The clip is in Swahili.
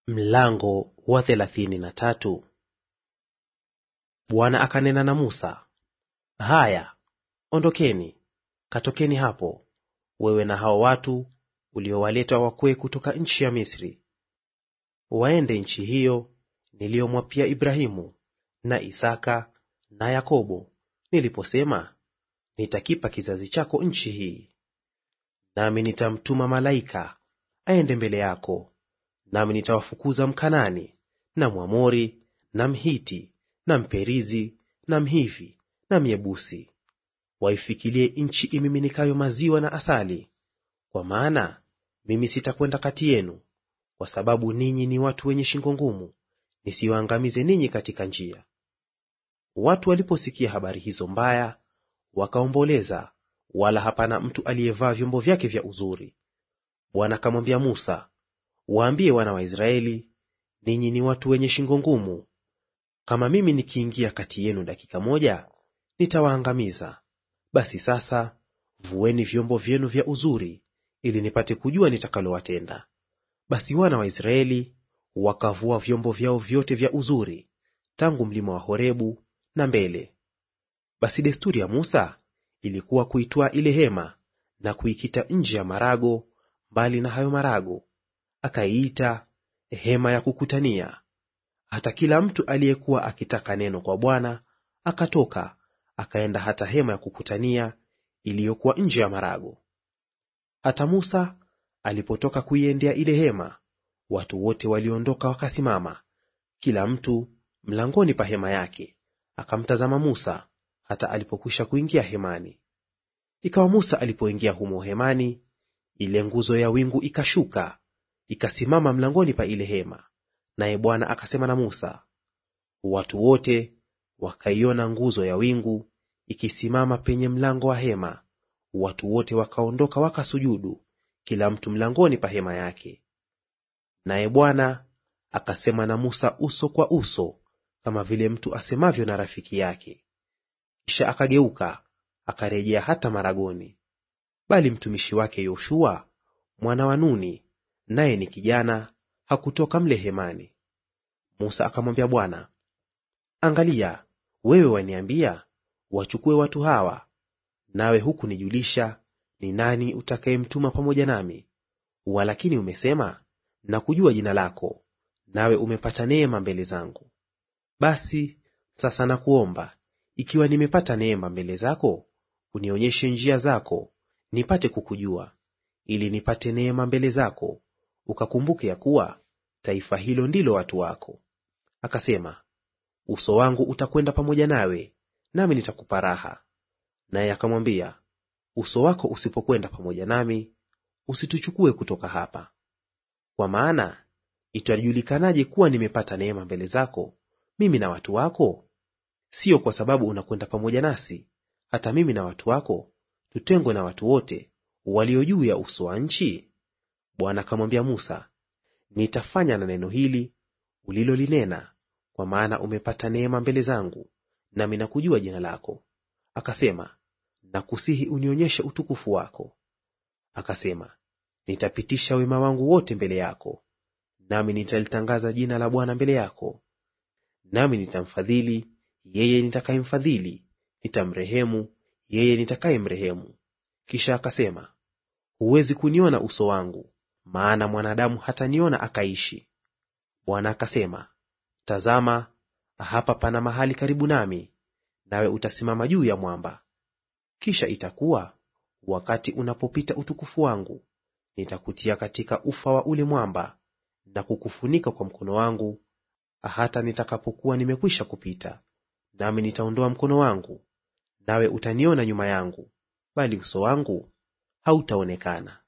Mlango wa 33. Bwana akanena na Musa, haya, ondokeni, katokeni hapo, wewe na hao watu uliowaleta wakwee kutoka nchi ya Misri, waende nchi hiyo niliyomwapia Ibrahimu na Isaka na Yakobo, niliposema, nitakipa kizazi chako nchi hii. Nami nitamtuma malaika aende mbele yako, nami nitawafukuza Mkanani na Mwamori na Mhiti na Mperizi na Mhivi na Myebusi, waifikilie nchi imiminikayo maziwa na asali. Kwa maana mimi sitakwenda kati yenu, kwa sababu ninyi ni watu wenye shingo ngumu, nisiwaangamize ninyi katika njia. Watu waliposikia habari hizo mbaya, wakaomboleza, wala hapana mtu aliyevaa vyombo vyake vya uzuri. Bwana akamwambia Musa, waambie wana wa Israeli, ninyi ni watu wenye shingo ngumu. Kama mimi nikiingia kati yenu dakika moja, nitawaangamiza. Basi sasa vueni vyombo vyenu vya uzuri, ili nipate kujua nitakalowatenda. Basi wana wa Israeli wakavua vyombo vyao vyote vya uzuri tangu mlima wa Horebu na mbele. Basi desturi ya Musa ilikuwa kuitwaa ile hema na kuikita nje ya marago, mbali na hayo marago akaiita hema ya kukutania. Hata kila mtu aliyekuwa akitaka neno kwa Bwana akatoka akaenda hata hema ya kukutania iliyokuwa nje ya marago. Hata Musa alipotoka kuiendea ile hema, watu wote waliondoka wakasimama, kila mtu mlangoni pa hema yake, akamtazama Musa hata alipokwisha kuingia hemani. Ikawa Musa alipoingia humo hemani, ile nguzo ya wingu ikashuka ikasimama mlangoni pa ile hema, naye Bwana akasema na Musa. Watu wote wakaiona nguzo ya wingu ikisimama penye mlango wa hema, watu wote wakaondoka wakasujudu, kila mtu mlangoni pa hema yake. Naye Bwana akasema na Musa uso kwa uso, kama vile mtu asemavyo na rafiki yake. Kisha akageuka akarejea hata maragoni. Bali mtumishi wake Yoshua mwana wa Nuni, naye ni kijana, hakutoka mle hemani. Musa akamwambia Bwana, angalia, wewe waniambia wachukue watu hawa, nawe hukunijulisha ni nani utakayemtuma pamoja nami. Walakini umesema, nakujua jina lako, nawe umepata neema mbele zangu. Basi sasa nakuomba, ikiwa nimepata neema mbele zako, unionyeshe njia zako, nipate kukujua, ili nipate neema mbele zako, ukakumbuke ya kuwa taifa hilo ndilo watu wako. Akasema, uso wangu utakwenda pamoja nawe, nami nitakupa raha. Naye akamwambia, uso wako usipokwenda pamoja nami, usituchukue kutoka hapa. Kwa maana itajulikanaje kuwa nimepata neema mbele zako, mimi na watu wako? Sio kwa sababu unakwenda pamoja nasi, hata mimi na watu wako tutengwe na watu wote walio juu ya uso wa nchi? Bwana akamwambia Musa, nitafanya na neno hili ulilolinena, kwa maana umepata neema mbele zangu, nami nakujua jina lako. Akasema, nakusihi unionyeshe utukufu wako. Akasema, nitapitisha wema wangu wote mbele yako, nami nitalitangaza jina la Bwana mbele yako. Nami nitamfadhili yeye nitakayemfadhili, nitamrehemu yeye nitakayemrehemu. Kisha akasema, huwezi kuniona uso wangu, maana mwanadamu hataniona akaishi. Bwana akasema, tazama, hapa pana mahali karibu nami, nawe utasimama juu ya mwamba. Kisha itakuwa wakati unapopita utukufu wangu, nitakutia katika ufa wa ule mwamba na kukufunika kwa mkono wangu, hata nitakapokuwa nimekwisha kupita. Nami nitaondoa mkono wangu, nawe utaniona nyuma yangu, bali uso wangu hautaonekana.